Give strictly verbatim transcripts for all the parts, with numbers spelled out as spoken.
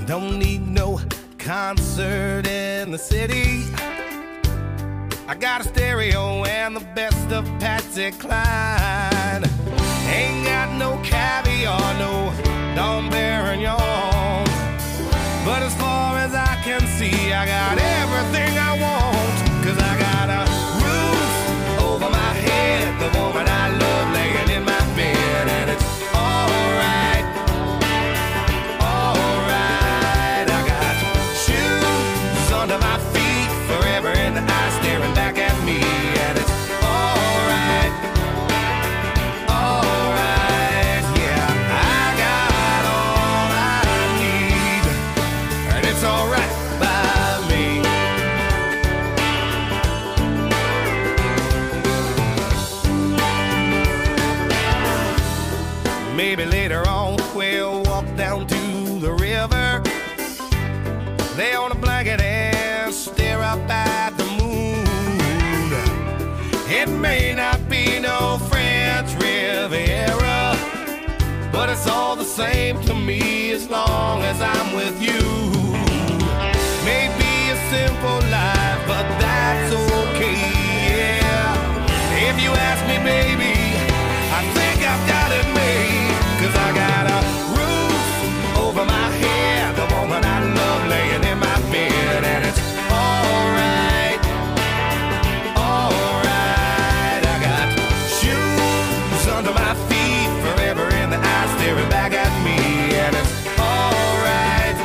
Don't need no concert in the city. I got a stereo and the best of Patsy Cline. Ain't got no caviar, no Dom Perignon. But as far as I can see, I got everything I want. Cause I got a roof over my head, the woman I love laying in my bed, and it's alright, alright. I got shoes under my feet, forever in the eye staring back at me, and it's alright, alright. Yeah, I got all I need, and it's alright by me. Maybe later on we'll walk down to the river, lay on a blanket and stare up at the moon. It may not be no French Riviera, but it's all the same to me as long as I'm with you. Maybe a simple life, but that's okay, yeah. If you ask me, baby, I think I've got it made. Cause I got a roof over my head, the woman I love laying in my bed, and it's alright, alright. I got shoes under my feet, forever in the eye staring back at me, and it's alright,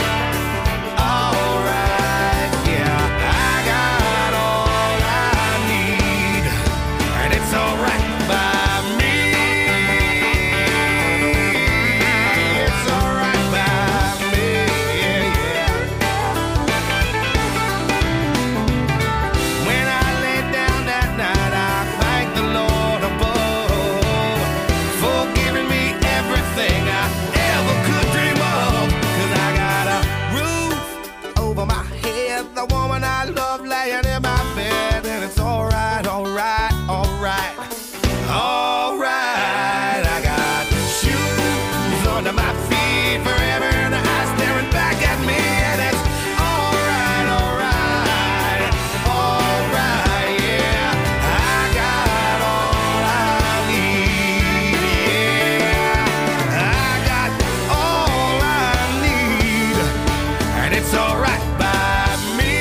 alright. Yeah, I got all I need, and it's alright by me. It's alright by me, yeah, yeah. When I lay down that night, I thank the Lord above for giving me everything I ever could dream of. Cause I got a roof over my head, the woman I love laying in my bed, and it's alright, alright, alright, alright. I got shoes under my feet, forever in the eye staring back at me, and it's alright, alright, alright, yeah. I got all I need, yeah. I got all I need, and it's alright by me.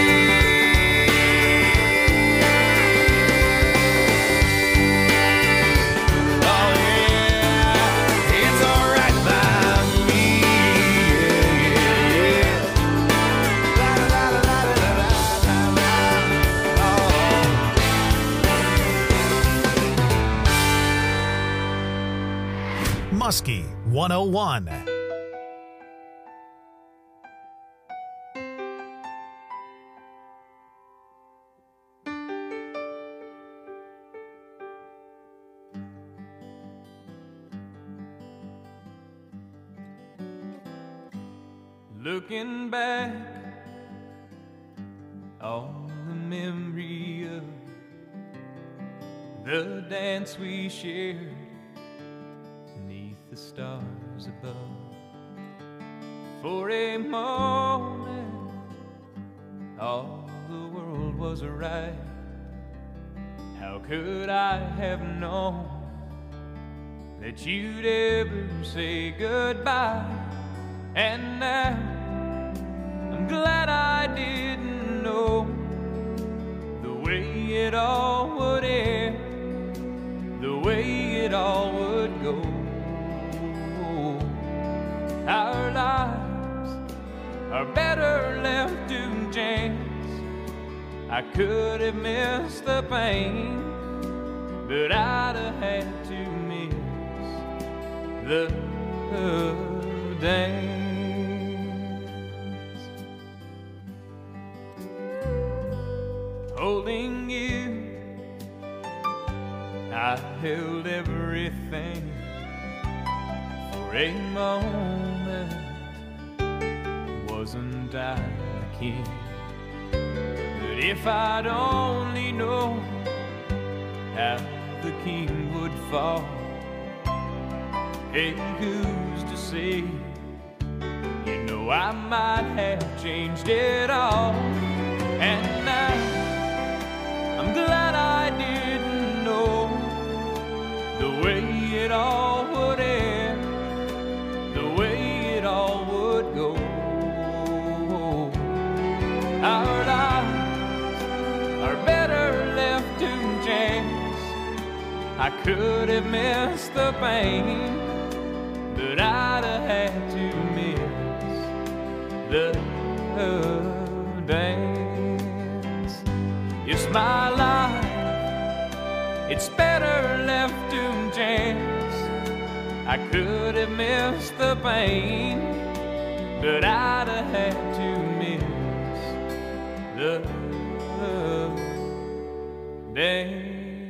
Oh yeah, it's alright by me, yeah, yeah, yeah. La la la la la la la la. Oh. Muskie one oh one. Looking back on the memory of the dance we shared beneath the stars above. For a moment, all the world was right. How could I have known that you'd ever say goodbye? And now I'm glad I didn't know the way it all would end, the way it all would go. Our lives are better left to chance. I could have missed the pain, but I'd have had to miss the dance. Holding you, I held everything. For a moment, wasn't I a king? But if I'd only known how the king would fall, hey, who's to say? You know I might have changed it all. And now I'm glad I didn't know the way it all would end, the way it all would go. Our lives are better left to chance. I could have missed the pain, but I'd have had to miss the dance. It's my life, it's better left to chance. I could have missed the pain, but I'd have had to miss the dance.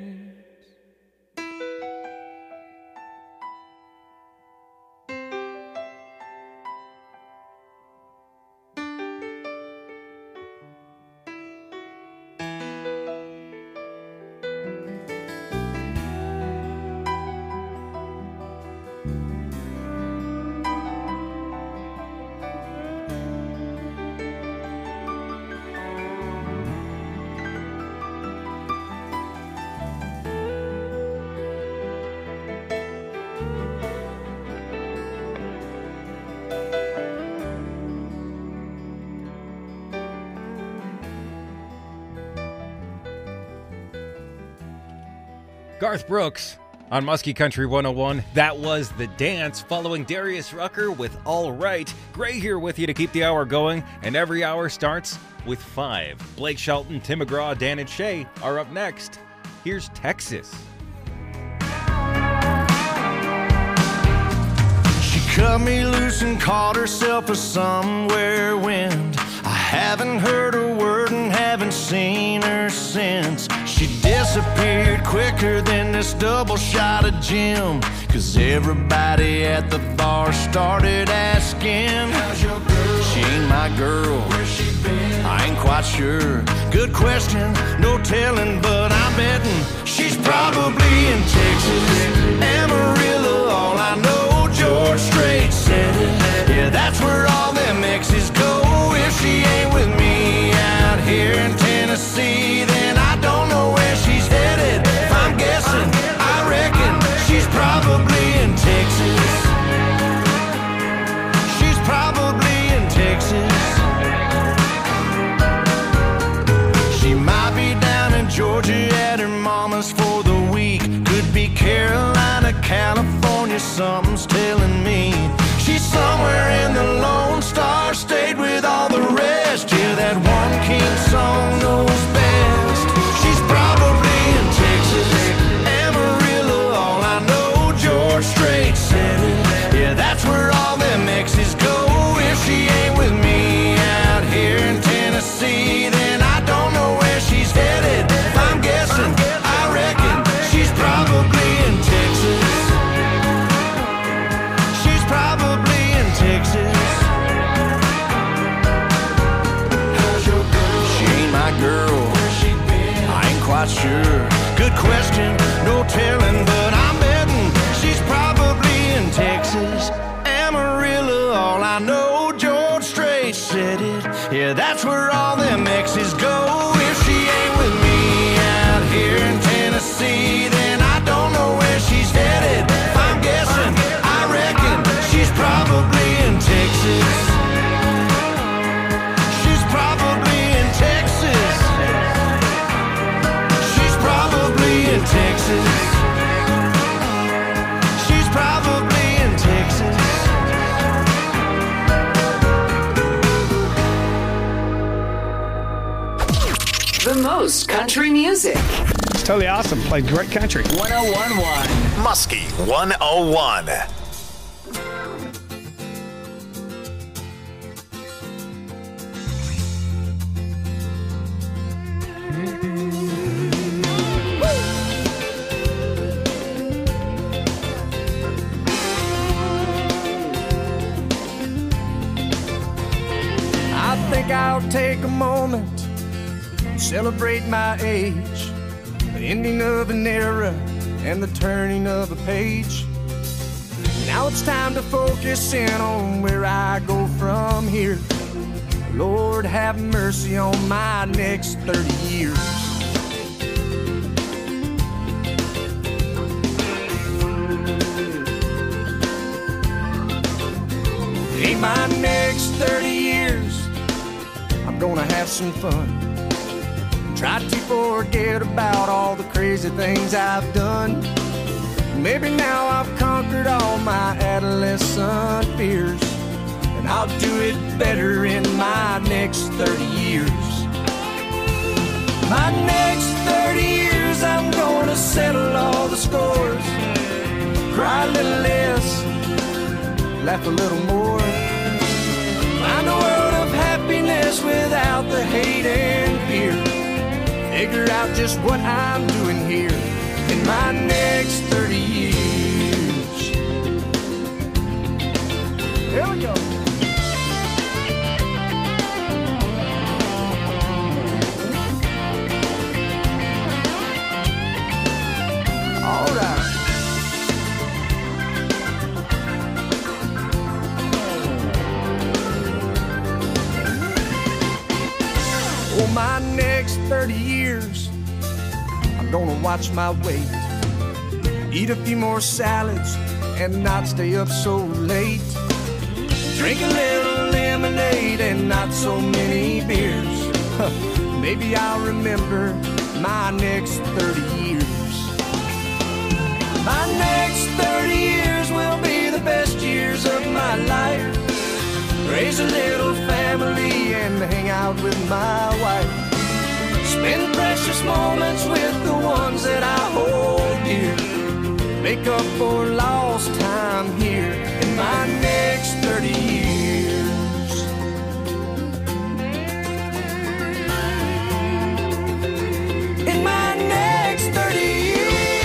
Garth Brooks on Muskie Country one oh one. That was The Dance, following Darius Rucker with All Right. Gray here with you to keep the hour going, and every hour starts with five. Blake Shelton, Tim McGraw, Dan and Shay are up next. Here's Texas. She cut me loose and caught herself a somewhere wind. I haven't heard a word and haven't seen her since. She disappeared quicker than this double shot of gin, 'cause everybody at the bar started asking, how's your girl? She ain't my girl. Where's she been? I ain't quite sure. Good question, no telling, but I'm betting she's probably in Texas. Amarillo, all I know, George Strait said it. Yeah, that's where all them exes go. If she ain't with me out here in Tennessee, then I don't know where she's headed. If I'm guessing, I reckon she's probably in Texas. She's probably in Texas. She might be down in Georgia at her mama's for the week. Could be Carolina, California, something's telling me. She's somewhere in the Lone Star State with all the rest. Yeah, that one king song knows best. She's probably in Texas. Amarillo, all I know, George Strait said it. Yeah, that's where all them exes go. If she ain't with me out here in Tennessee, then I don't know where she's headed. If I'm guessing, I reckon she's probably in Texas. She's probably in Texas. How's your girl? She ain't my girl. Where's she been? I ain't quite sure. Good question, no telling, but I'm betting she's probably in Texas. Amarillo, all I know, George Strait said it. Yeah, that's where all them exes go. If she ain't with me out here in Tennessee, then I don't know where she's headed. If I'm guessing, I reckon she's probably in Texas. She's probably in Texas. She's probably in Texas. She's probably in Texas. The most country music. It's totally awesome. Played great country. one oh one point one. Muskie one oh one. I think I'll take a moment, celebrate my age, the ending of an era and the turning of a page. Now it's time to focus in on where I go from here. Lord, have mercy on my next thirty years. In my next thirty years, I'm gonna have some fun. Try to forget about all the crazy things I've done. Maybe now I've conquered all my adolescent fears, and I'll do it better in my next thirty years. My next thirty years, I'm gonna settle all the scores. Cry a little less, laugh a little more. Find a world of happiness without the hate and fear. Figure out just what I'm doing here in my next thirty years. Here we go. All right. For my next thirty years, I'm gonna watch my weight, eat a few more salads and not stay up so late, drink a little lemonade and not so many beers. Maybe I'll remember my next thirty years. My next thirty years will be the best years of my life. Raise a little family and hang out with my wife. Spend precious moments with the ones that I hold dear. Make up for lost time here in my next thirty years. In my next thirty years.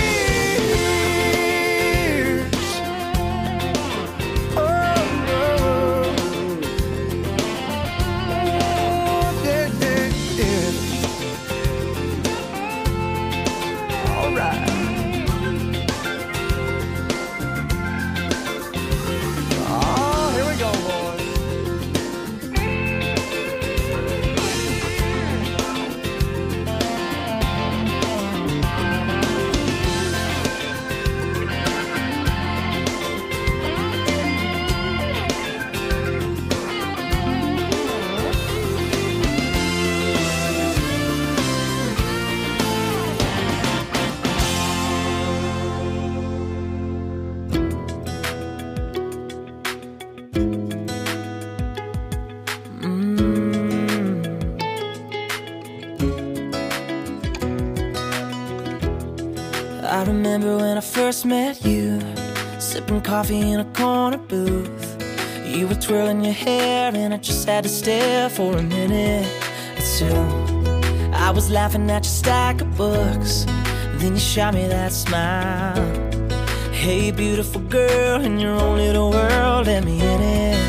I remember when I first met you, sipping coffee in a corner booth. You were twirling your hair and I just had to stare for a minute or two. I was laughing at your stack of books, then you shot me that smile. Hey beautiful girl, in your own little world, let me in it.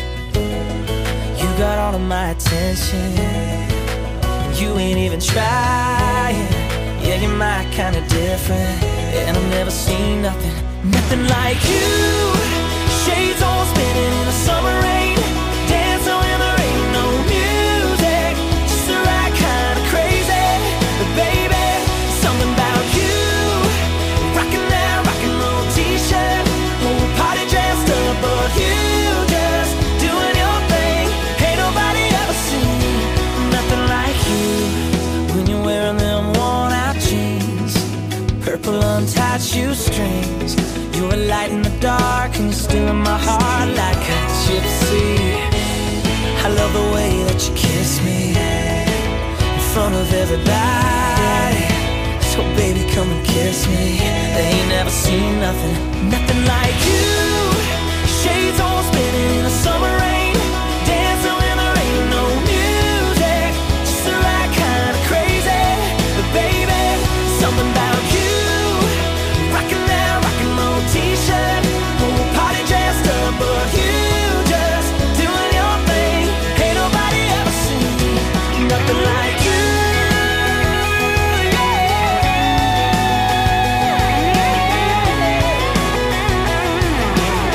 You got all of my attention, you ain't even trying. Yeah, you're my kind of different, and I've never seen nothing, nothing like you. Shades on spinning in the summer rain, dancing when there ain't no music, just the right kind of crazy. But baby, something about you, rocking that rock and roll t-shirt, whole party dressed up, but you just doing your thing. Ain't nobody ever seen nothing like you. When you're wearing them worn out jeans, purple untied shoestrings, you're a light in the dark and you're still in my heart like a gypsy. I love the way that you kiss me in front of everybody. So baby, come and kiss me. They ain't never seen nothing, nothing like you. Shades on spinning in the summer rain, dancing when there ain't no music, just the right kind of crazy. But baby, something about you, rocking that rock and roll t-shirt, whole party dressed up, but you just doing your thing. Ain't nobody ever seen nothing like you. Yeah.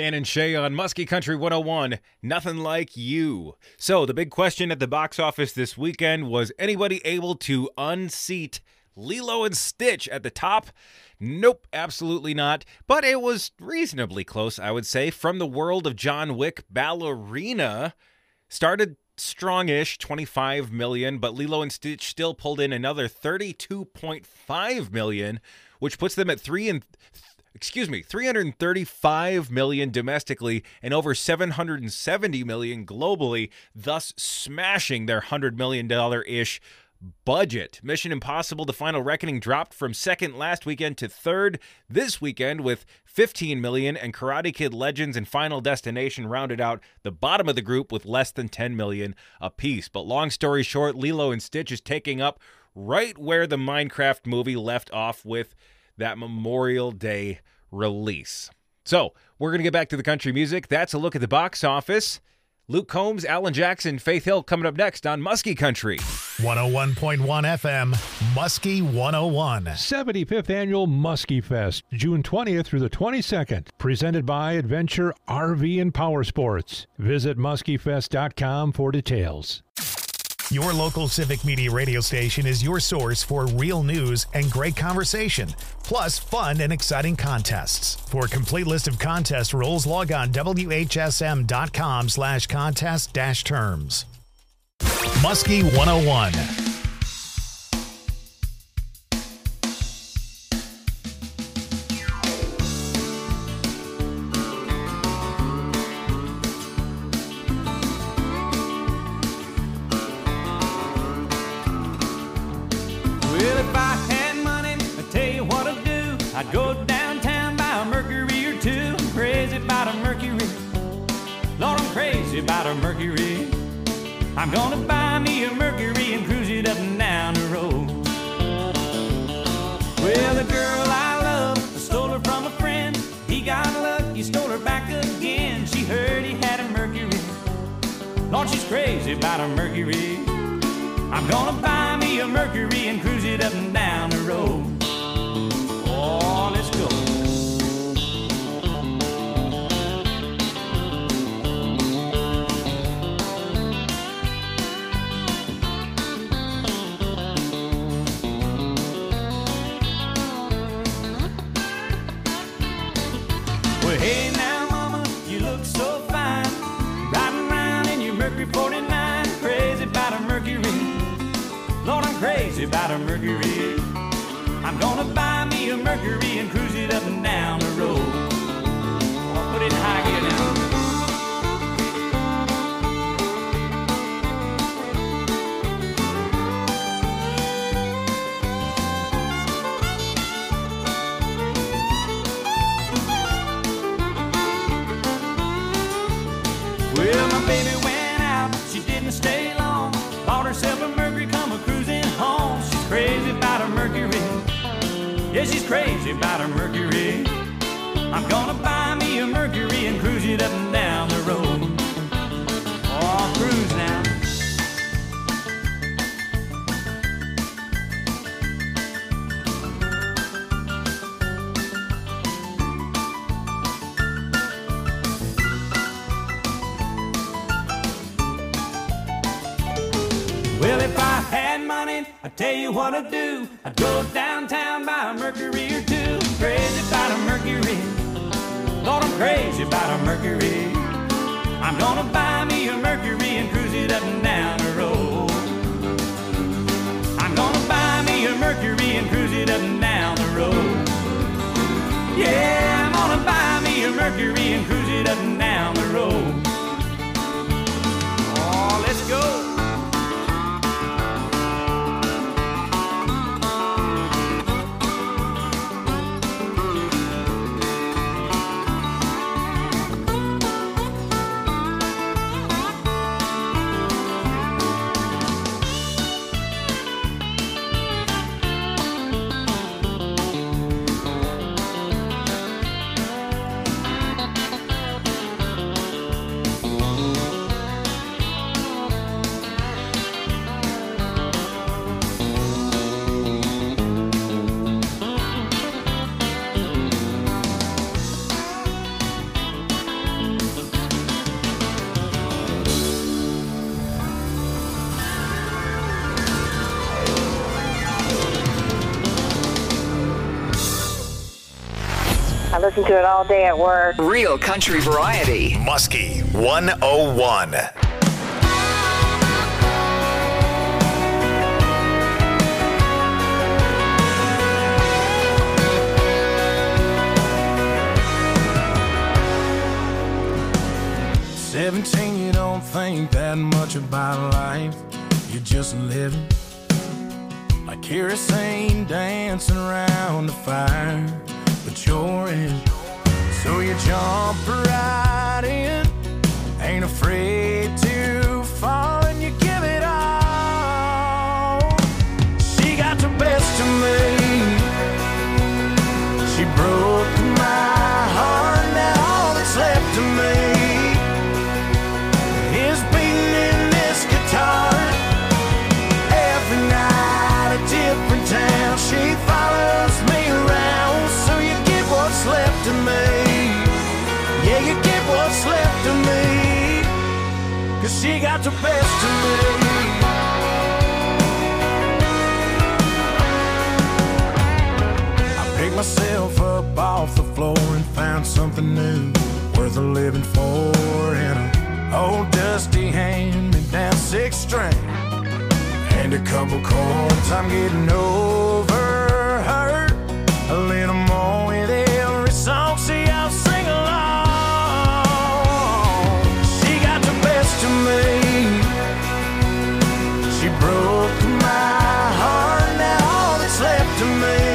Dan and Shay on Muskie Country one oh one, Nothing Like You. So, the big question at the box office this weekend, was anybody able to unseat Lilo and Stitch at the top? Nope, absolutely not. But it was reasonably close, I would say. From the world of John Wick, Ballerina started strong-ish, twenty-five million dollars, but Lilo and Stitch still pulled in another thirty-two point five million dollars, which puts them at three and excuse me, three hundred thirty-five million dollars domestically and over seven hundred seventy million dollars globally, thus smashing their one hundred million dollars-ish budget. Mission Impossible: The Final Reckoning dropped from second last weekend to third this weekend with fifteen million dollars, and Karate Kid Legends and Final Destination rounded out the bottom of the group with less than ten million dollars apiece. But long story short, Lilo and Stitch is taking up right where the Minecraft movie left off with that Memorial Day release. So, we're going to get back to the country music. That's a look at the box office. Luke Combs, Alan Jackson, Faith Hill coming up next on Muskie Country. one oh one point one F M, Muskie one oh one. seventy-fifth Annual Muskie Fest, June twentieth through the twenty-second. Presented by Adventure R V and Power Sports. Visit muskie fest dot com for details. Your local Civic Media radio station is your source for real news and great conversation, plus fun and exciting contests. For a complete list of contest rules, log on W H S M dot com slash contest dash terms. Muskie one oh one. I'd go downtown, buy a Mercury or two. I'm crazy about a Mercury. Lord, I'm crazy about a Mercury. I'm gonna buy me a Mercury and cruise it up and down the road. Well, the girl I love, I stole her from a friend. He got lucky, stole her back again. She heard he had a Mercury. Lord, she's crazy about a Mercury. I'm gonna buy me a Mercury and cruise it up and down the road. Oh, let's go. Well, hey now, mama, you look so fine. Riding around in your Mercury forty-nine. Crazy about a Mercury. Lord, I'm crazy about a Mercury. I'm gonna buy me a Mercury and cruise it up and down the road. I'll put it in high gear now. Well, my baby went out, she didn't stay long. Bought herself a Mercury, come a cruising home. She's crazy about a Mercury. Yeah, she's crazy about her Mercury. I'm gonna buy me a Mercury and cruise it up and down the road. Oh, cruise now. Well, if I had money, I'd tell you what I'd do. I'd go downtown, buy a Mercury or two. Crazy about a Mercury. Lord, I'm crazy about a Mercury. I'm gonna buy me a Mercury and cruise it up and down the road. I'm gonna buy me a Mercury and cruise it up and down the road. Yeah, I'm gonna buy me a Mercury and cruise it up and down the road. Oh, let's go. I listen to it all day at work. Real country variety. Muskie one oh one. seventeen, you don't think that much about life. You're just living like kerosene dancing around the fire. But you're in, so you jump right in. Ain't afraid to fall and you give it all. She got the best of me. She broke my heart, now all that's left of me is beating in this guitar. Every night a different town, she follows me around. So you get what's left of me. Yeah, you get what's left of me, 'cause she got the best of me. I picked myself up off the floor and found something new worth a living for. And a old dusty hand-me-down six string and a couple chords. I'm getting over her a little more with every song. See, I'll sing along. She got the best of me. She broke my heart, now all that's left of me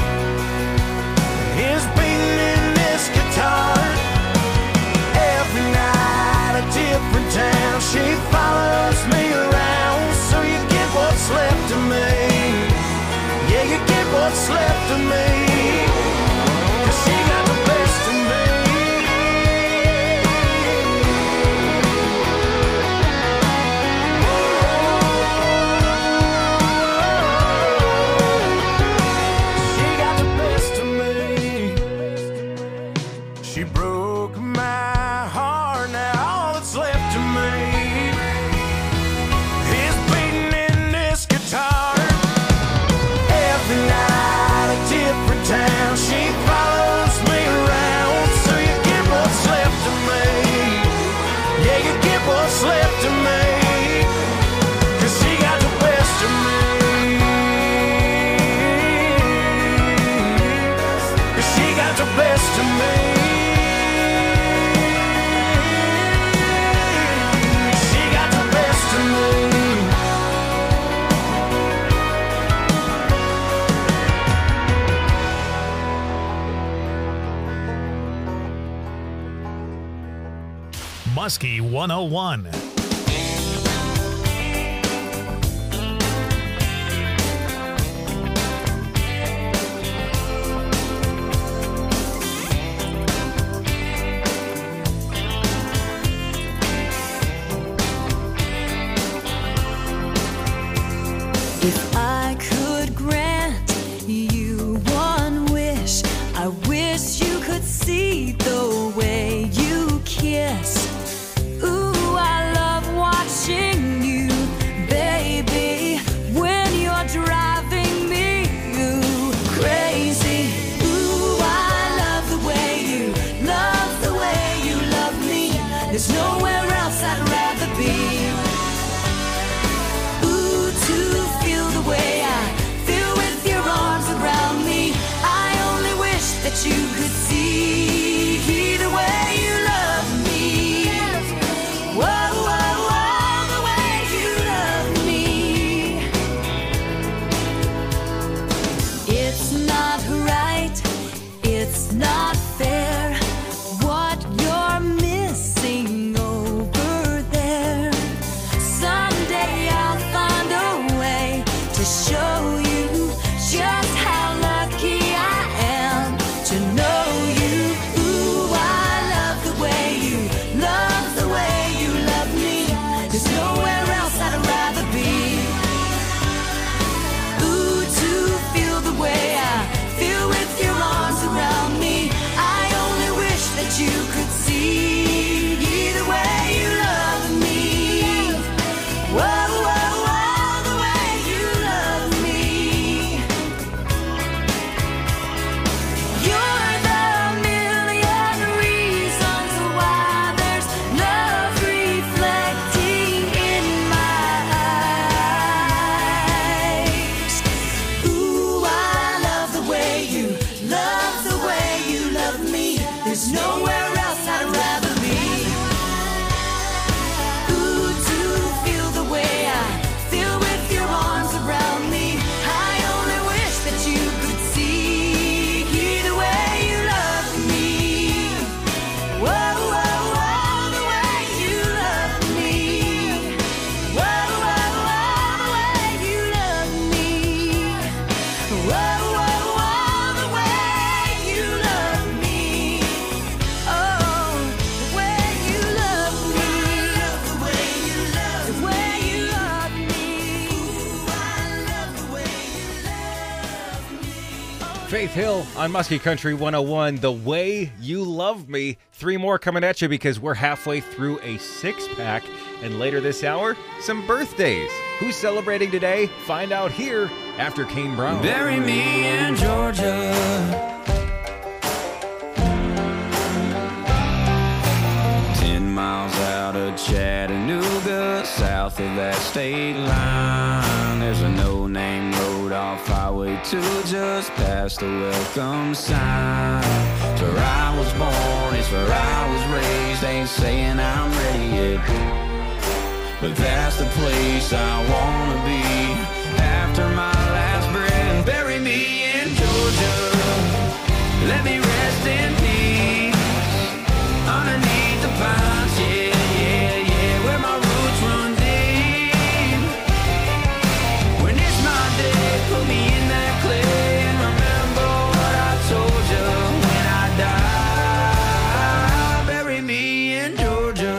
is beating in this guitar. Every night a different town, she follows me around. So you get what's left of me. Yeah, you get what's left of me, 'cause she got the best of me. She got the best of me. She broke my heart, now all that's left of me is beating in this guitar. Every night a different town, she follows me around. So you get what's left of me. Yeah, you get what's left of me, 'cause she got the best of me. 'Cause she got the best of me. She got the best of me. Muskie one oh one. If I could grant you one wish, I wish you could see the way you kiss. Ooh, I love watching you, baby, when you're driving me ooh, crazy. Ooh, I love the way you, love the way you love me. There's nowhere else I'd rather be. Ooh, to feel the way I feel with your arms around me. I only wish that you could see the way you love me. Whoa, whoa, whoa, the way you love me. It's not right, it's not fair, what you're missing over there. Someday I'll find a way to show you just how lucky I am to know you. Ooh, I love the way you love the way you love me. There's nowhere else I'd rather be. Ooh, to feel the way I feel with your arms around me. I only wish that you could see the way you love me. Whoa, whoa, whoa, the way you love me. You're the Faith Hill on Muskie Country one oh one, The Way You Love Me. Three more coming at you because we're halfway through a six-pack. And later this hour, some birthdays. Who's celebrating today? Find out here after Kane Brown. Bury me in Georgia. Ten miles out of Chattanooga, south of that state line, there's a no-name road off Highway two, just past the welcome sign. It's where I was born, it's where I was raised. Ain't saying I'm ready yet, but that's the place I wanna be after my last breath. Bury me in Georgia, let me rest in peace underneath the pines, yeah, yeah, yeah, where my roots run deep. When it's my day, put me in that clay and remember what I told you when I die. Bury me in Georgia.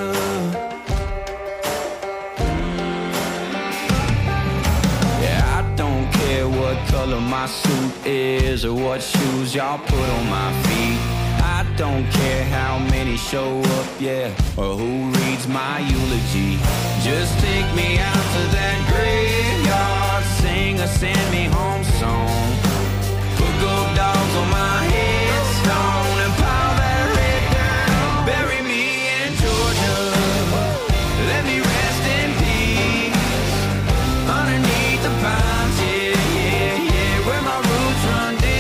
Yeah, I don't care what color my suit is or what shoes y'all put on my feet. I don't care how many show up, yeah, or who reads my eulogy. Just take me out to that graveyard, sing a send me home song. Put gold dogs on my headstone and pile that red down. Bury me in Georgia, let me rest in peace underneath the pines, yeah, yeah, yeah, where my roots run deep.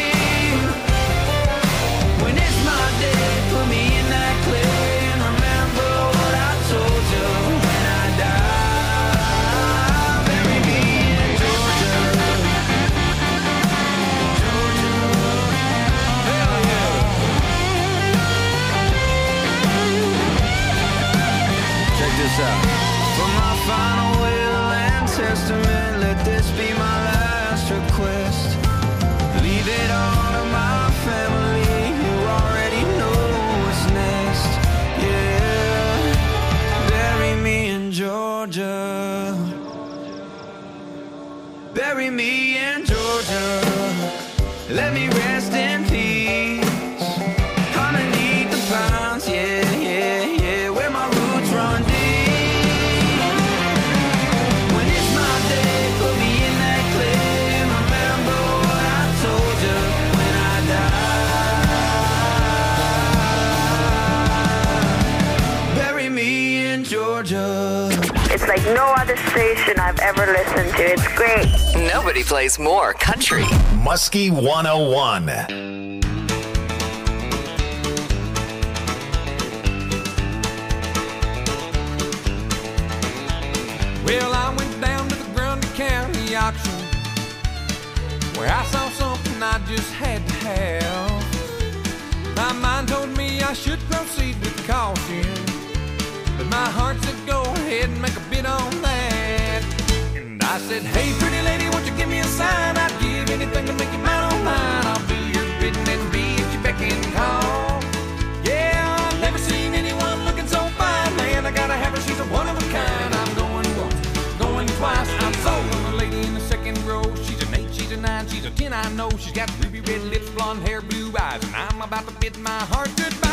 When it's my day, put me in that clay and remember what I told you when I die. Bury me in Georgia, Georgia, hell yeah. Check this out. For my final will and testament, let this be my last request. Leave it all to my family, who already know what's next. Yeah, bury me in Georgia. Bury me in Georgia. Let me rest in peace underneath the pines, yeah, yeah, yeah, where my roots run deep. When it's my day, put me in that clay and remember what I told you when I die. Bury me in Georgia. It's like no other station I've ever listened to. It's great. Nobody plays more country. Muskie one oh one. Well, I went down to the Grundy County auction where I saw something I just had to have. My mind told me I should proceed with caution, but my heart said go ahead and make a bid on that. And I said, hey, pretty lady, won't you give me a sign? I'd give anything to make you mine on mine. I'll do your bidding and be at your beck and call. Yeah, I've never seen anyone looking so fine. Man, I gotta have her, she's a one of a kind. I'm going once, going twice. I'm sold on the lady in the second row. She's an eight, she's a nine, she's a ten, I know. She's got ruby red lips, blonde hair, blue eyes, and I'm about to bid my heart goodbye.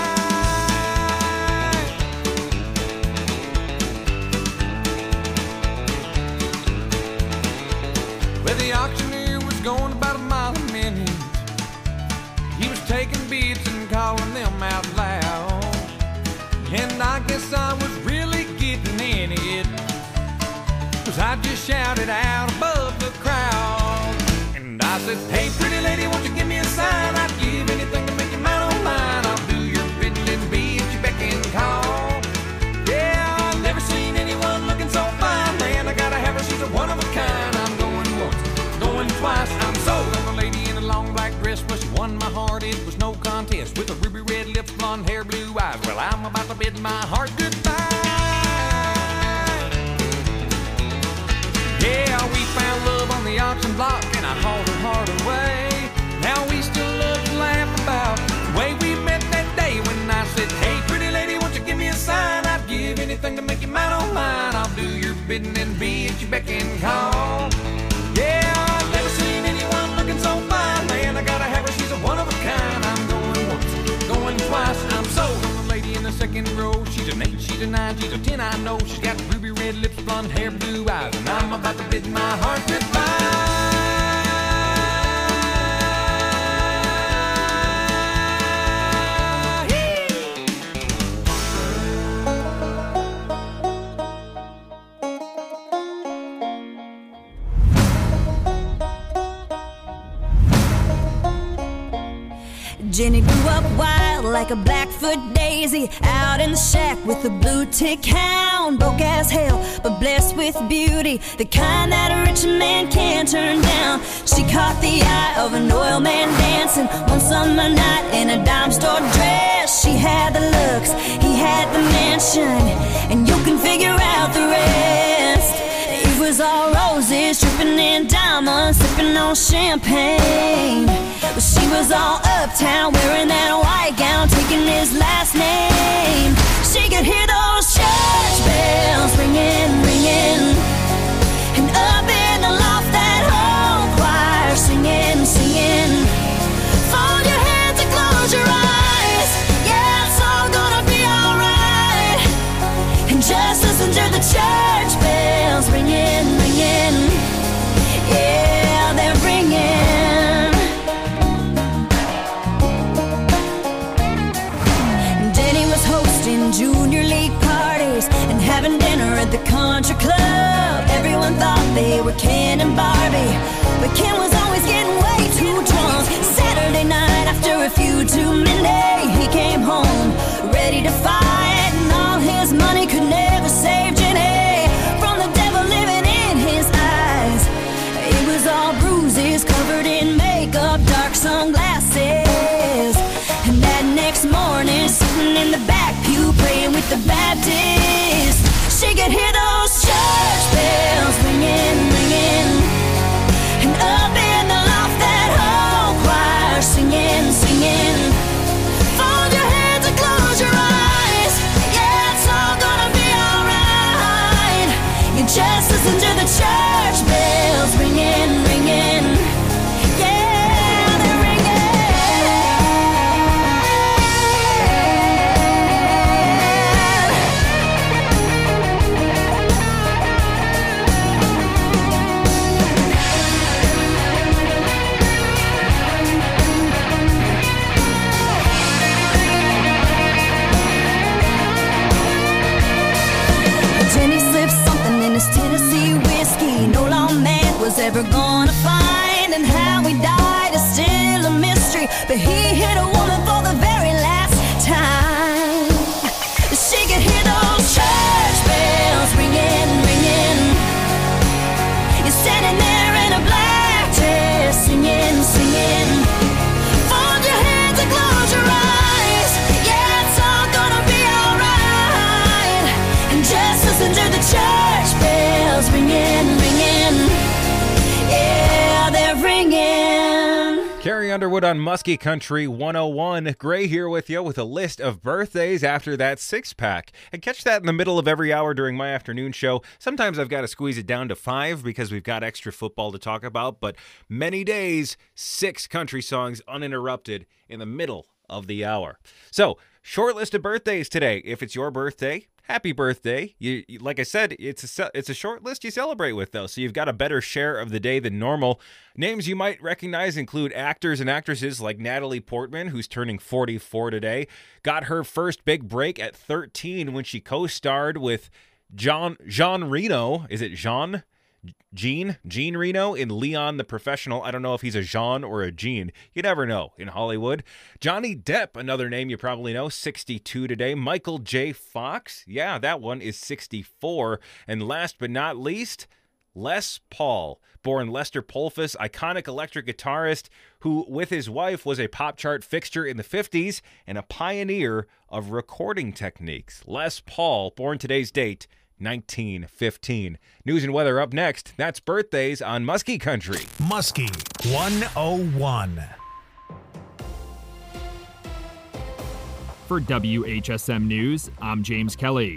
Well, the auctioneer was going about a mile a minute. He was taking bids and calling them out loud. And I guess I was really getting in it, 'cause I just shouted out above the crowd. And I said, hey, pretty lady, won't you give me a sign? I'd give anything to make you mine on mine. I'll do your bidding and be at your beck and call. Yeah, I've never seen anyone looking so fine. Man, I gotta have her, she's a one of a kind. I'm going once, going twice. I'm sold on the lady in a long black dress. Well, she won my heart, it was no contest. With a ruby red lips, blonde hair, blue eyes. Well, I'm about to bid my heart goodbye. Yeah, we found love on the auction block, and I hauled her heart away. Now we still love to laugh about the way we met that day when I said, hey, pretty lady, won't you give me a sign? I'd give anything to make you mine on mine. I'll do your bidding and be at your beck and call. Yeah, I've never seen anyone looking so fine. Man, I gotta have She's a nine, she's a ten, I know. She's got ruby red lips, blonde hair, blue eyes, and I'm about to bid my heart goodbye. Jenny grew up wild like a Blackfoot daisy, out in the shack with a blue tick hound. Broke as hell, but blessed with beauty, the kind that a rich man can't turn down. She caught the eye of an oil man dancing one summer night in a dime store dress. She had the looks, he had the mansion, and you can figure out the rest. It was all roses, dripping in diamonds, sipping on champagne. But she was all uptown, wearing that white gown, taking his last name. She could hear those church bells ringing, ringing, and up in the loft that whole choir singing, singing. Fold your hands and close your eyes, yeah, it's all gonna be alright. And just listen to the church bells ringing, ringing, yeah, they're ringing. Junior league parties and having dinner at the country club. Everyone thought they were Ken and Barbie, but Ken was always getting way too drunk. Saturday night after a few too many, he came home ready to fight, and all his money could never save Jenny from the devil living in his eyes. It was all bruises, covered in makeup, dark sunglasses, and that next morning, sitting in the back pew praying with the Baptist, she could hear those church bells ringing, ringing, and up in the loft that whole choir singing, singing. Fold your hands and close your eyes, yeah, it's all gonna be alright. You just listen to the church bells ringing, ringing, yeah, they're ringing. Was ever gonna find, and how he died is still a mystery, but he hit a woman for the very last time. She could hear those church bells ringing, ringing. You're standing there in a black dress, singing, singing. Fold your hands and close your eyes, yeah, it's all gonna be alright. And just listen to the church bells ringing, ringing. Yeah, they're ringing. Carrie Underwood on Muskie Country one oh one. Gray here with you with a list of birthdays after that six-pack. And catch that in the middle of every hour during my afternoon show. Sometimes I've got to squeeze it down to five because we've got extra football to talk about. But many days, six country songs uninterrupted in the middle of the hour. So, short list of birthdays today. If it's your birthday, happy birthday. You, you, like I said, it's a, it's a short list you celebrate with, though, so you've got a better share of the day than normal. Names you might recognize include actors and actresses like Natalie Portman, who's turning forty-four today. Got her first big break at thirteen when she co-starred with John Jean Reno. Is it Jean? Gene? Gene Reno in Leon the Professional. I don't know if he's a Jean or a Gene. You never know in Hollywood. Johnny Depp, another name you probably know, sixty-two today. Michael J. Fox, yeah, that one is sixty-four. And last but not least, Les Paul, born Lester Polfus, iconic electric guitarist who, with his wife, was a pop chart fixture in the fifties and a pioneer of recording techniques. Les Paul, born today's date, nineteen fifteen. News and weather up next. That's birthdays on Muskie Country. Muskie one oh one. For W H S M News, I'm James Kelly.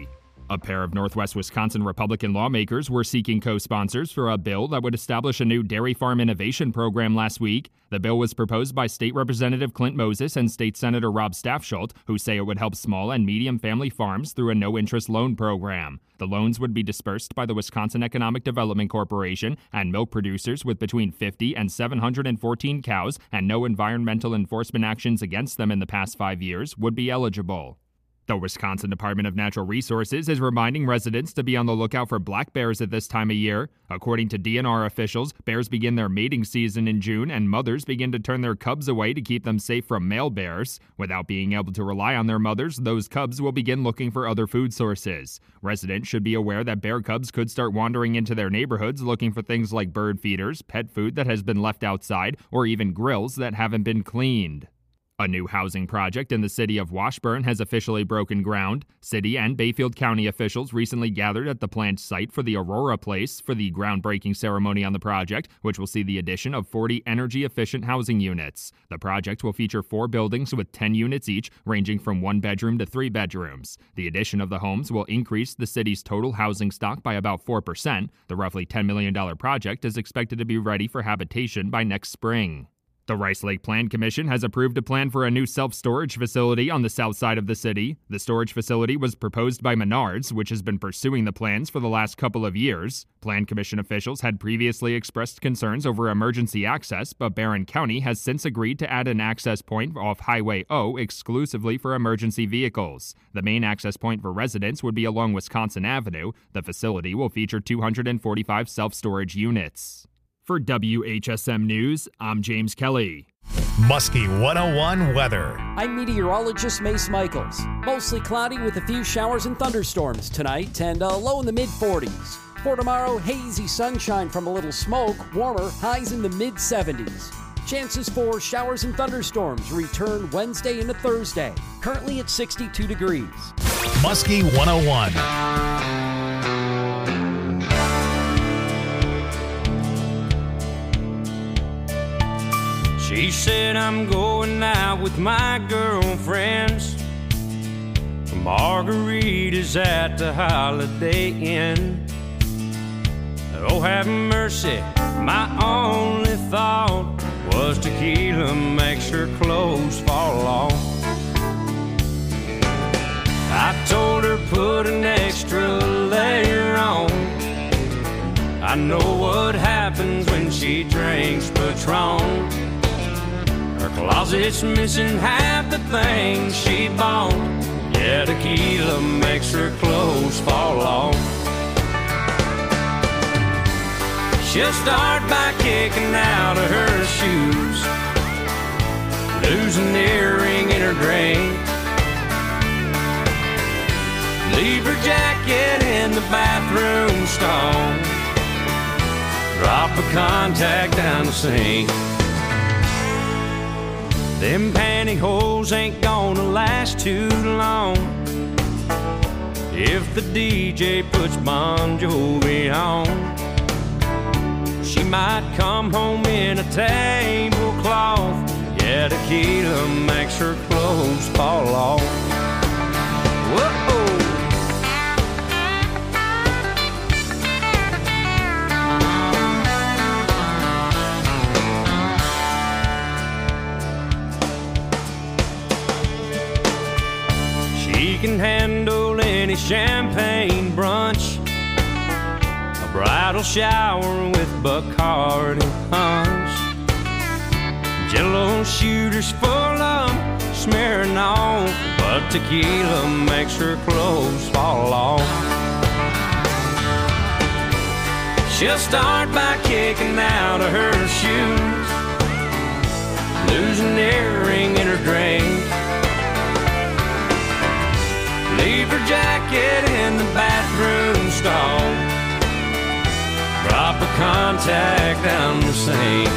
A pair of Northwest Wisconsin Republican lawmakers were seeking co-sponsors for a bill that would establish a new dairy farm innovation program last week. The bill was proposed by State Representative Clint Moses and State Senator Rob Staffschulte, who say it would help small and medium family farms through a no-interest loan program. The loans would be dispersed by the Wisconsin Economic Development Corporation, and milk producers with between fifty and seven hundred fourteen cows and no environmental enforcement actions against them in the past five years would be eligible. The Wisconsin Department of Natural Resources is reminding residents to be on the lookout for black bears at this time of year. According to D N R officials, bears begin their mating season in June, and mothers begin to turn their cubs away to keep them safe from male bears. Without being able to rely on their mothers, those cubs will begin looking for other food sources. Residents should be aware that bear cubs could start wandering into their neighborhoods looking for things like bird feeders, pet food that has been left outside, or even grills that haven't been cleaned. A new housing project in the city of Washburn has officially broken ground. City and Bayfield County officials recently gathered at the planned site for the Aurora Place for the groundbreaking ceremony on the project, which will see the addition of forty energy-efficient housing units. The project will feature four buildings with ten units each, ranging from one bedroom to three bedrooms. The addition of the homes will increase the city's total housing stock by about four percent. The roughly ten million dollars project is expected to be ready for habitation by next spring. The Rice Lake Plan Commission has approved a plan for a new self-storage facility on the south side of the city. The storage facility was proposed by Menards, which has been pursuing the plans for the last couple of years. Plan Commission officials had previously expressed concerns over emergency access, but Barron County has since agreed to add an access point off Highway O exclusively for emergency vehicles. The main access point for residents would be along Wisconsin Avenue. The facility will feature two hundred forty-five self-storage units. For W H S M News, I'm James Kelly. Muskie one oh one weather. I'm meteorologist Mace Michaels. Mostly cloudy with a few showers and thunderstorms tonight and a low in the mid forties. For tomorrow, hazy sunshine from a little smoke, warmer, highs in the mid seventies. Chances for showers and thunderstorms return Wednesday into Thursday. Currently at sixty-two degrees. Muskie one oh one. She said I'm going out with my girlfriends for margaritas at the Holiday Inn. Oh, have mercy, my only thought was tequila makes her clothes fall off. I told her put an extra layer on. I know what happens when she drinks Patron. Her closet's missing half the things she bought. Yeah, tequila makes her clothes fall off. She'll start by kicking out of her shoes, lose an earring in her drink, leave her jacket in the bathroom stall, drop a contact down the sink. Them pantyhose ain't gonna last too long if the D J puts Bon Jovi on. She might come home in a tablecloth. Yeah, tequila makes her clothes fall off. Whoa! She can handle any champagne brunch, a bridal shower with Bacardi punch, Jello shooters full of smearing off, but tequila makes her clothes fall off. She'll start by kicking out of her shoes, lose an earring in her drink, leave her jacket in the bathroom stall, drop a contact down the sink.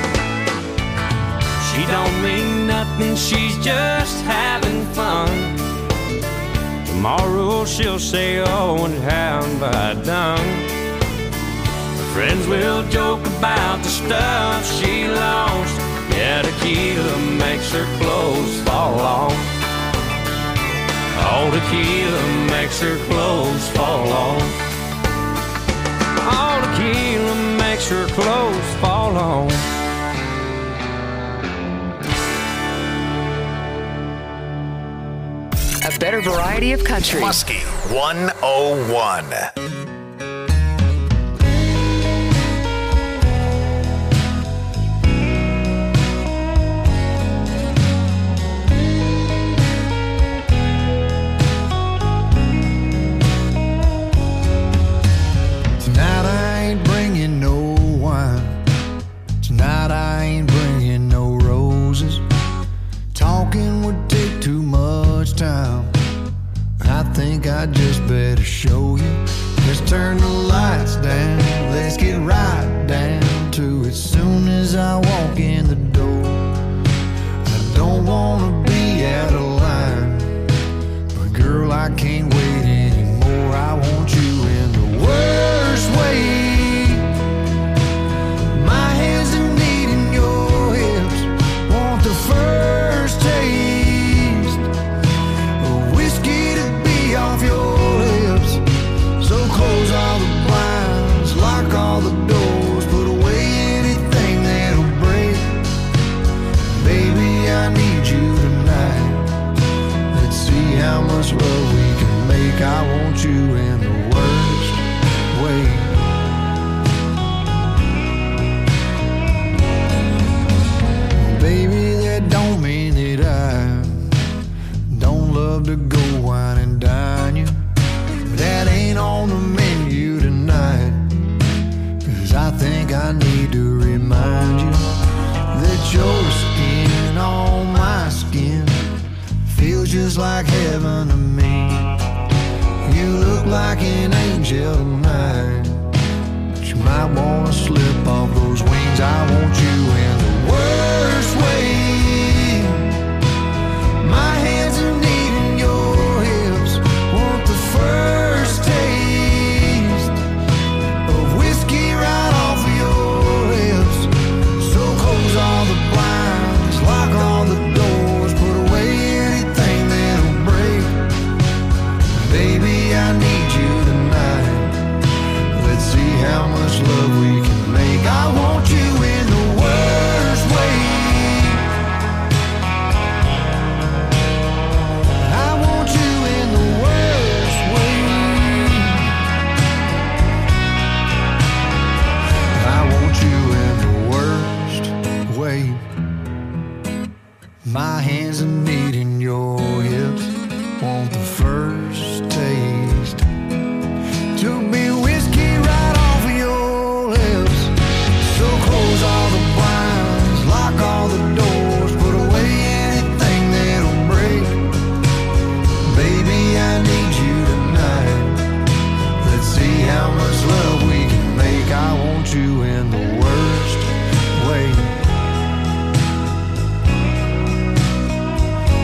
She don't mean nothing, she's just having fun. Tomorrow she'll say, oh, and how have I done? Her friends will joke about the stuff she lost. Yeah, tequila makes her clothes fall off. All tequila makes her clothes fall off. All tequila makes her clothes fall off. A better variety of country. Muskie one oh one. Tonight I ain't bringing no wine. Tonight I ain't bringing no roses. Talking would take too much time. I think I just better show you. Let's turn the lights down. Let's get right down to it. Soon as I walk in the door, I don't wanna be out of line, but girl, I can't wait anymore. I want you in the worst way. My hands are needing your hips. Want the first taste of whiskey to be off your lips. So close all the blinds, lock all the doors, put away anything that'll break. Baby, I need you tonight. Let's see how much love we can make. I want you in the worst way. Baby, that don't mean that I don't love to go wine and dine you. But that ain't on the menu tonight. Cause I think I need to remind you that your skin on my skin feels just like heaven to me. You look like an angel tonight, but you might wanna slip off those wings. I want you in the worst way. My hands are needing your hips. Want the first taste of whiskey right off of your lips. So close all the blinds, lock all the doors, put away anything that'll break. Baby, I need you tonight. Let's see how much love we can make. I want you in the worst way. I want you in the worst way. I want you in the worst way. My hands are needing your hips. Want the first taste to be whiskey right off of your lips. So close all the blinds, lock all the doors, put away anything that'll break. Baby, I need you tonight. Let's see how much love we can make. I want you in the worst way.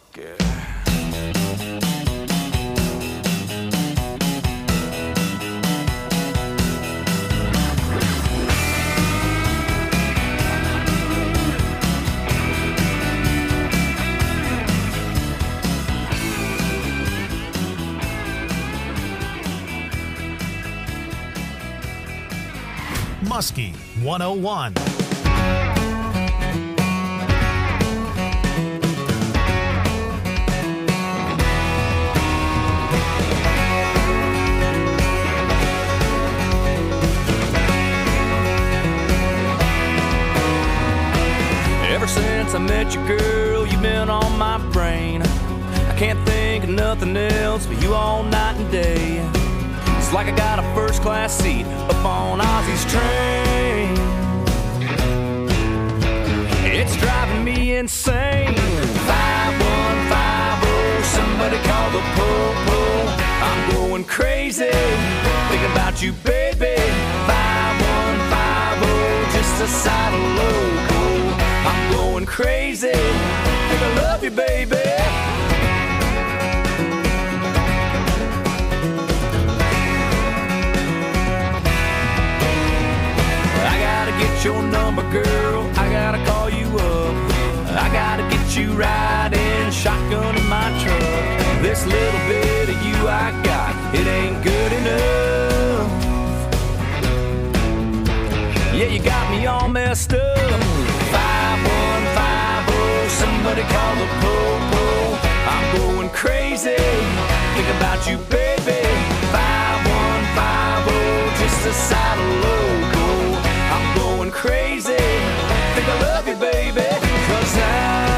it. Muskie one oh one. Ever since I met you, girl, you've been on my brain. I can't think of nothing else but you all night and day. It's like I got a first-class seat up on Ozzy's train. It's driving me insane. five one five oh, somebody call the po-po. I'm going crazy, thinking about you, baby. five one five oh, just a side of logo. I'm going crazy, think I love you, baby. Get your number, girl, I gotta call you up. I gotta get you riding shotgun in my truck. This little bit of you I got, it ain't good enough. Yeah, you got me all messed up. five one five oh, somebody call the po-po. I'm going crazy, think about you, baby. five one five oh, just a side of logo. I'm going crazy, think I love you, baby. Cause I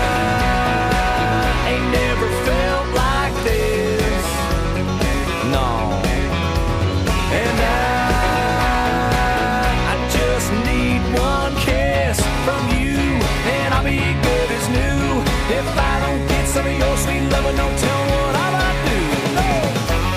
ain't never felt like this, no. And I, I just need one kiss from you, and I'll be good as new. If I don't get some of your sweet loving, don't tell me what I might do. Oh.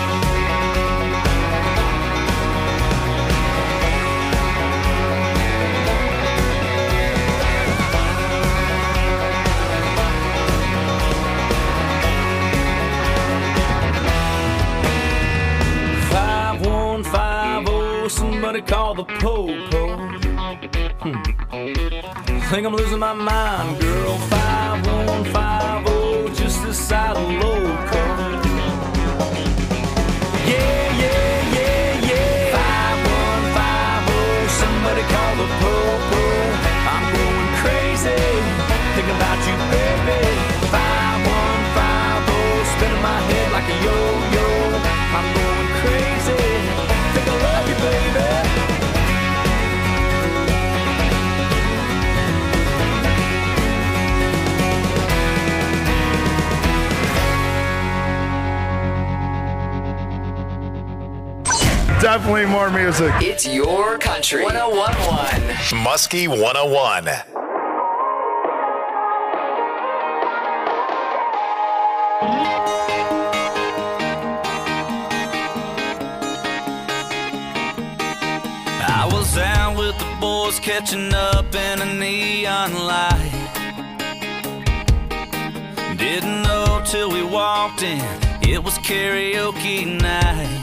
Somebody call the po-po. Hmm. Think I'm losing my mind, girl. five one five oh, just the side of loco. Yeah, yeah, yeah, yeah. five one five oh, somebody call the po-po. I'm going crazy, thinking about you, baby. five one five oh, spinning my head like a yo-yo. I'm going crazy, think I love you, baby. Definitely more music. It's your country. one oh one point one. Muskie one oh one. I was out with the boys catching up in a neon light. Didn't know till we walked in, it was karaoke night.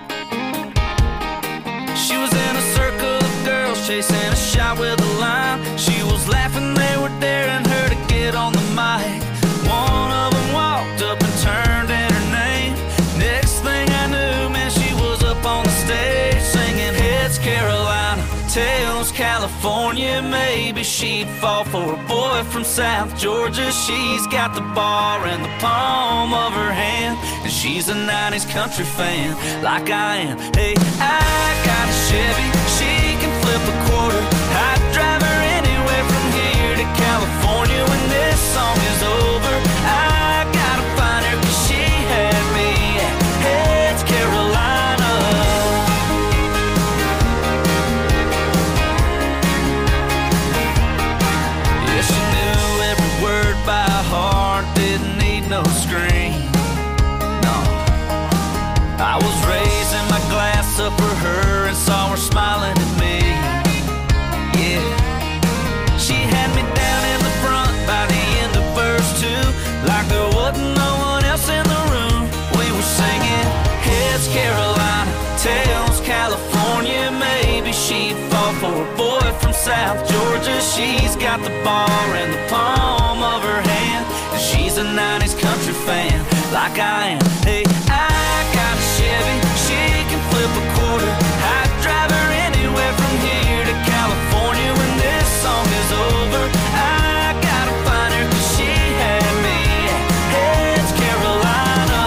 She was in a circle of girls chasing a shot with a line. She was laughing, they were daring her to get on the mic. One of them walked up and turned in her name. Next thing I knew, man, she was up on the stage singing Heads Carolina, Tails California. Maybe she'd fall for a boy from South Georgia. She's got the bar in the palm of her hand, and she's a nineties country fan like I am. Hey, I got a Chevy, she can flip a quarter. I'd drive her anywhere from here to California. When this song is over, I gotta find her, cause she had me at Heads Carolina. Yeah, she knew every word by heart, didn't need no screen. No, I was raising my glass up for her and saw her smiling at me. Yeah, she had me down in the front by the end of verse two, like there wasn't heads Carolina, tails California. Maybe she'd fall for a boy from South Georgia. She's got the bar in the palm of her hand, and she's a nineties country fan like I am. Hey, I got a Chevy, she can flip a quarter. I'd drive her anywhere from here to California. When this song is over, I gotta find her, 'cause she had me at heads Carolina.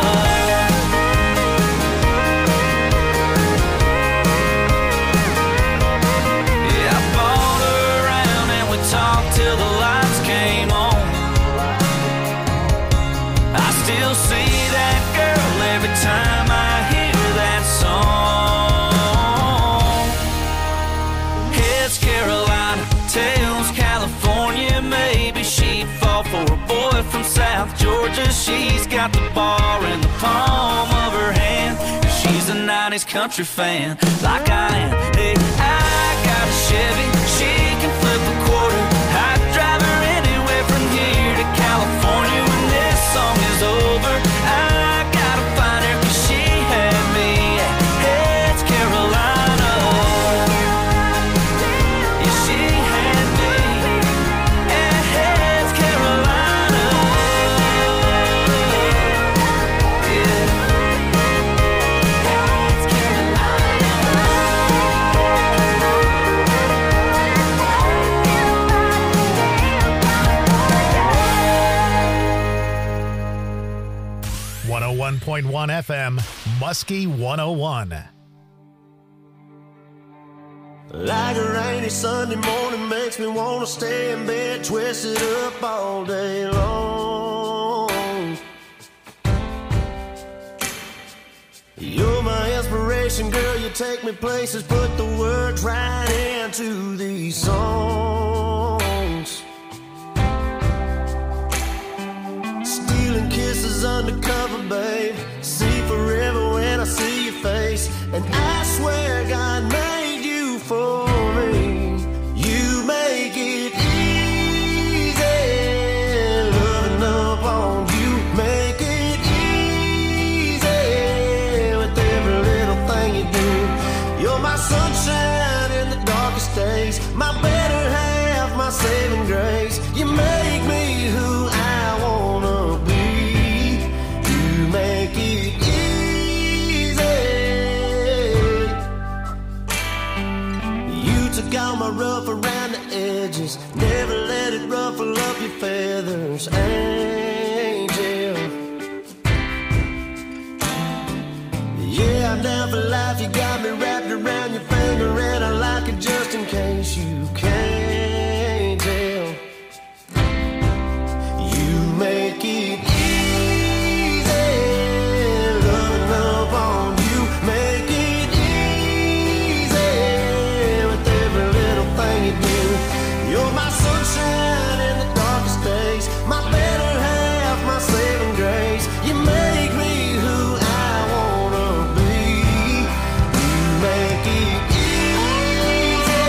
Yeah, I bought her around and we talked till the lights came on. I still see that girl every time I hear that song. Heads Carolina, tails California. Maybe she'd fall for a boy from South Georgia. She's got the bar in the palm of her hand, and she's a nineties country fan like I am. Hey, I got a Chevy, she can flip a quarter. I'd drive her anywhere from here to California. When this song is over, I gotta find her, 'cause she had me at heads Carolina. Yeah, she had me at heads Carolina. Yeah. Heads one oh one point one F M, Muskie one oh one. Like a rainy Sunday morning makes me want to stay in bed, twisted up all day long. You're my inspiration, girl, you take me places, put the words right into these songs. Stealing kisses undercover, babe, see forever when I see your face. And I swear God made you for me. You make it easy, loving up on you. Make it easy with every little thing you do. You're my sunshine in the darkest days, my better half, my saving grace. You make me who I wanna be. You make it easy. You took all my rough around the edges, never let it ruffle up your feathers, angel. Yeah, I'm down for life, you got me wrapped around your finger, and I like it just in case you can't tell. You make it easy, loving up on you. Make it easy with every little thing you do. You're my sunshine in the darkest days, my better half, my saving grace. You make me who I wanna be. You make it easy.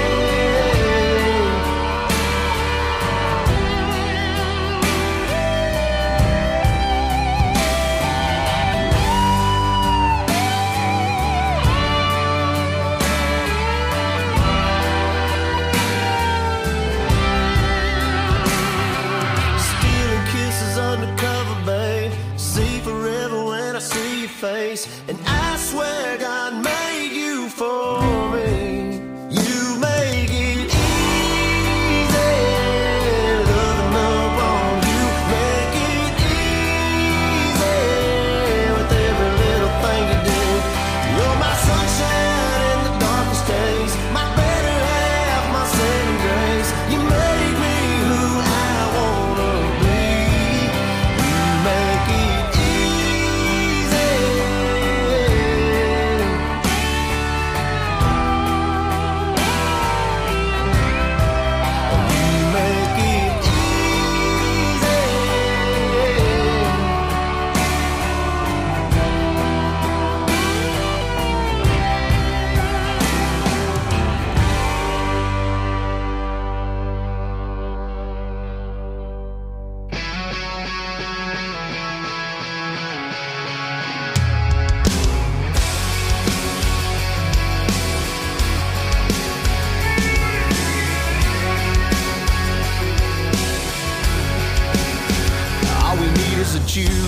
Stealing kisses undercover, babe, see forever when I see your face. And I swear God made you for me. You make it easy, loving up on you. Make it easy with every little thing you do. You're my sunshine in the darkest days, my better half, my saving grace. You make me who I wanna be. You make it easy.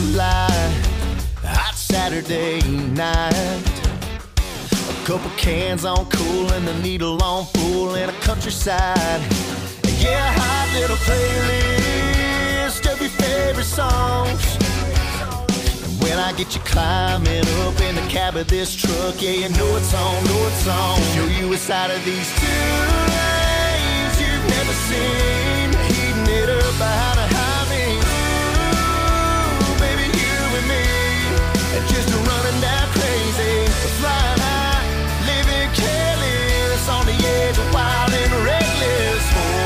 light, hot Saturday night. A couple cans on cool and the needle on full in a countryside. Yeah, hot little playlist of your favorite songs. And when I get you climbing up in the cab of this truck, yeah, you know it's on, know it's on. Show you a side of these two lanes you've never seen. Heating it up behind a high beam. Ooh, baby, you and me, and just running down crazy, flying high, living careless, on the edge of wild and reckless.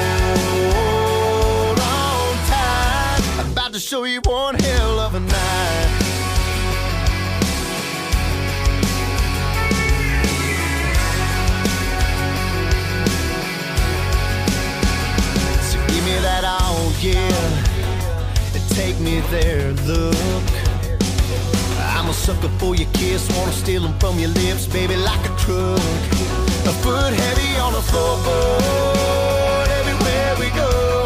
Hold on tight, I'm about to show you one hell of a night. So give me that all, yeah, and take me there, look. I'm a sucker for your kiss, wanna steal them from your lips, baby, like a crook. A foot heavy on the floorboard, everywhere we go.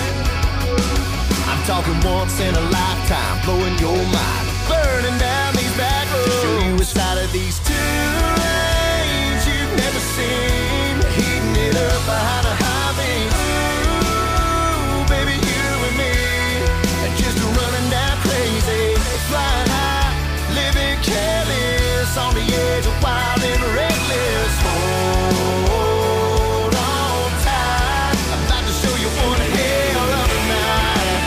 I'm talking once in a lifetime, blowing your mind, burning down these back roads. To show you a side of these two lanes you've never seen. Heating it up behind a high beam. Ooh, baby, you and me, and just running down crazy, flying high, living careless, on the edge of wild and reckless. Hold on tight, I'm about to show you one hell of a night.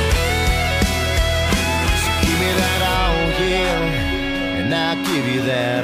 So give me that all, yeah, and I'll give you that